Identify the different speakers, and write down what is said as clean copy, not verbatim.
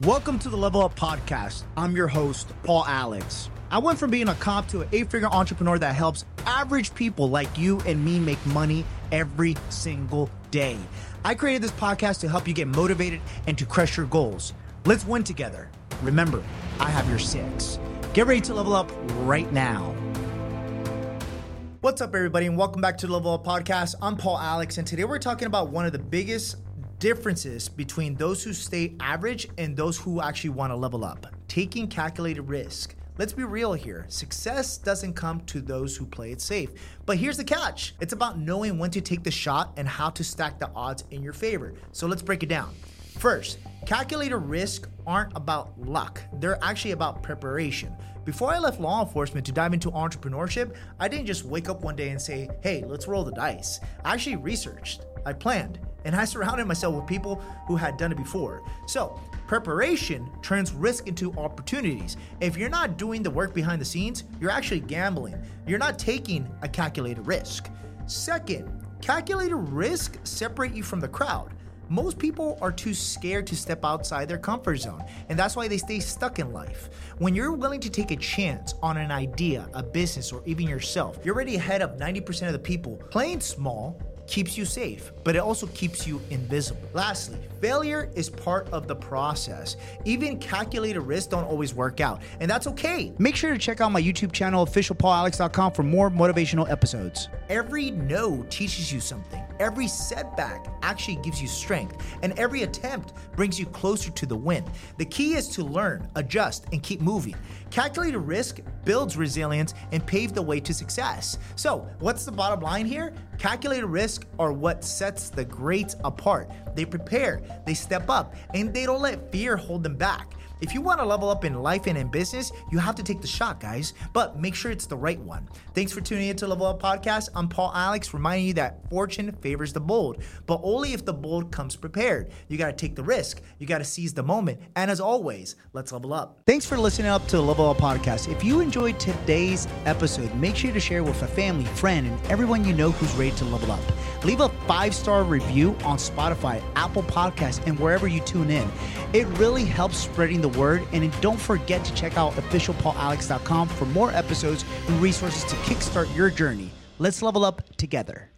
Speaker 1: Welcome to the Level Up Podcast. I'm your host, Paul Alex. I went from being a cop to an 8-figure entrepreneur that helps average people like you and me make money every single day. I created this podcast to help you get motivated and to crush your goals. Let's win together. Remember, I have your 6. Get ready to level up right now. What's up, everybody, and welcome back to the Level Up Podcast. I'm Paul Alex, and today we're talking about one of the biggest differences between those who stay average and those who actually want to level up. Taking calculated risk. Let's be real here. Success doesn't come to those who play it safe. But here's the catch. It's about knowing when to take the shot and how to stack the odds in your favor. So let's break it down. First, calculated risk aren't about luck. They're actually about preparation. Before I left law enforcement to dive into entrepreneurship, I didn't just wake up one day and say, hey, let's roll the dice. I actually researched, I planned, and I surrounded myself with people who had done it before. So, preparation turns risk into opportunities. If you're not doing the work behind the scenes, you're actually gambling. You're not taking a calculated risk. Second, calculated risk separate you from the crowd. Most people are too scared to step outside their comfort zone, and that's why they stay stuck in life. When you're willing to take a chance on an idea, a business, or even yourself, you're already ahead of 90% of the people. Playing small keeps you safe, but it also keeps you invisible. Lastly, failure is part of the process. Even calculated risks don't always work out, and that's okay. Make sure to check out my YouTube channel, officialpaulalex.com, for more motivational episodes. Every no teaches you something. Every setback actually gives you strength, and every attempt brings you closer to the win. The key is to learn, adjust, and keep moving. Calculated risk builds resilience and paves the way to success. So, what's the bottom line here? Calculated risk are what sets the greats apart. They prepare, they step up, and they don't let fear hold them back. If you want to level up in life and in business, you have to take the shot, guys, but make sure it's the right one. Thanks for tuning in to Level Up Podcast. I'm Paul Alex, reminding you that fortune favors the bold, but only if the bold comes prepared. You got to take the risk. You got to seize the moment. And as always, let's level up. Thanks for listening up to the Level Up Podcast. If you enjoyed today's episode, make sure to share with a family, friend, and everyone you know who's ready to level up. Leave a 5-star review on Spotify, Apple Podcasts, and wherever you tune in. It really helps spreading the word, and don't forget to check out officialpaulalex.com for more episodes and resources to kickstart your journey. Let's level up together.